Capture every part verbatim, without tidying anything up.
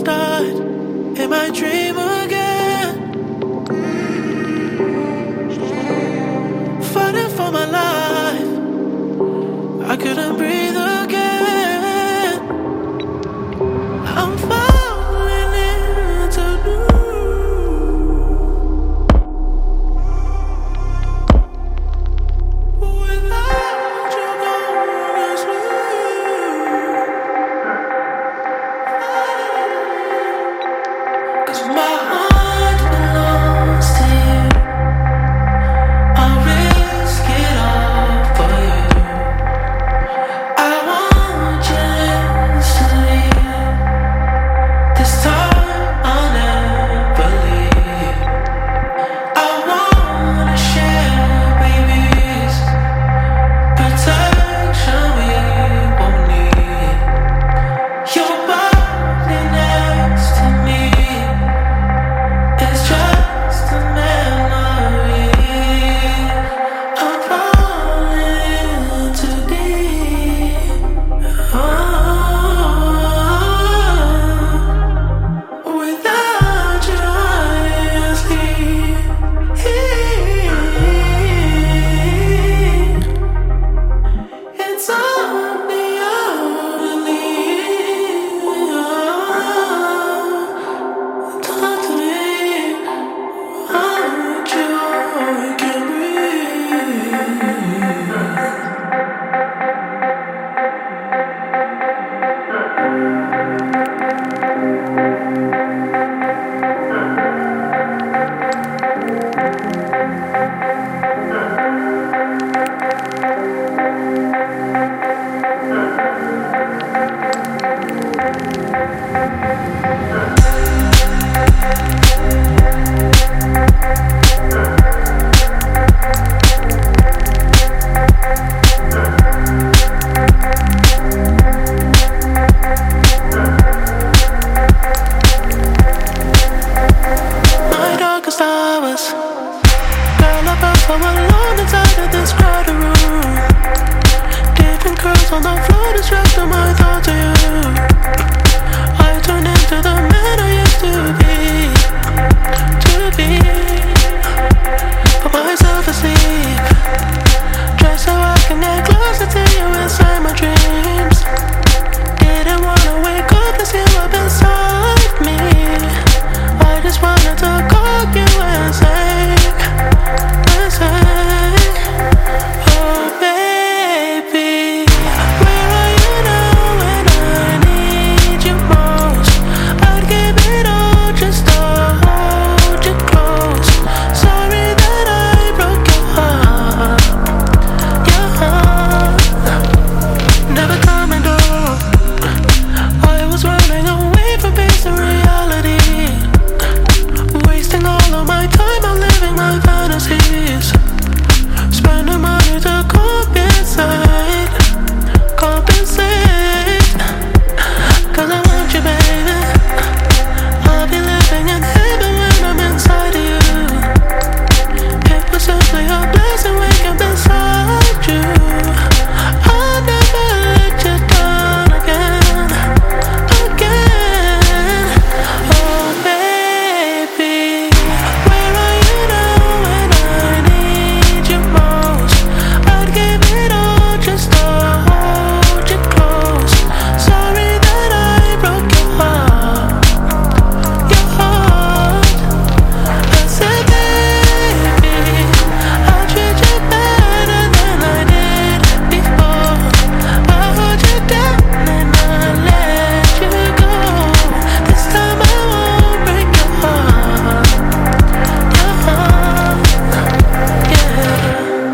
start in my dream again. Fighting for my life, I couldn't breathe again. I'm falling into new. Without you gone to sleep, 'cause my heart belongs to you. I'll risk it all for you. I want you instantly. This time I'll never leave. I wanna share babies, protection we won't need. Your body next to me is just a memory. I'm falling too deep. Oh, without you I sleep. It's only only. Talk to me. Without you I can't breathe. My darkest hours, girl, I felt so alone inside of this crowded room. Different curls on the floor distracted my thoughts of you. I turned into the man I used to be, to be. Put myself asleep, just so I can get closer to you inside my dreams. Didn't wanna wake up and see you up inside me. I just wanted to call you and say, and say, oh baby, where are you now when I need you most? I'd give it all just to hold you close. Sorry that I broke your heart, your heart. Never coming home. I was running away from pace and reality, wasting all of my time on living my fantasies. Spending money to compensate, compensate. 'Cause I want you, baby. I'll be living in heaven when I'm inside of you. It was simply a blessing waking up inside you. I'll never let you down again, again. Oh baby, where are you now when I need you most? I'd give it all just to hold you close. Sorry that I broke your heart, your heart. I said, baby, I'll treat you better than I did before. I'll hold you down and I'll let you go. This time I won't break your heart, your heart, yeah.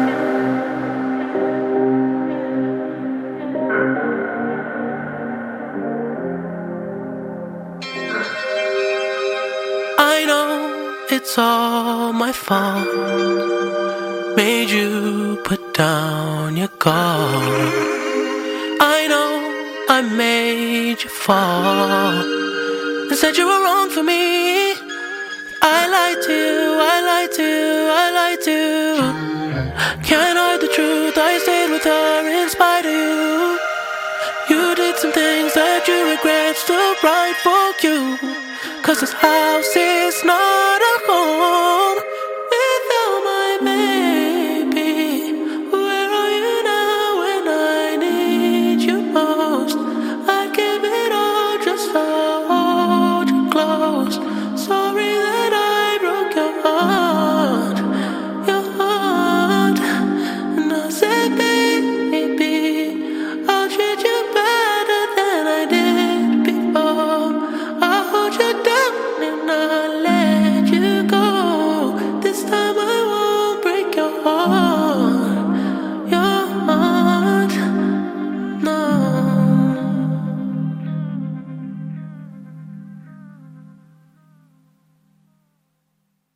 I know it's all my fault. Made you put down your guard. I know I made you fall and said you were wrong for me. I lied to you, I lied to you, I lied to you. Can't hide the truth, I stayed with her in spite of you. You did some things that you regret, still right for you. Cause this house is not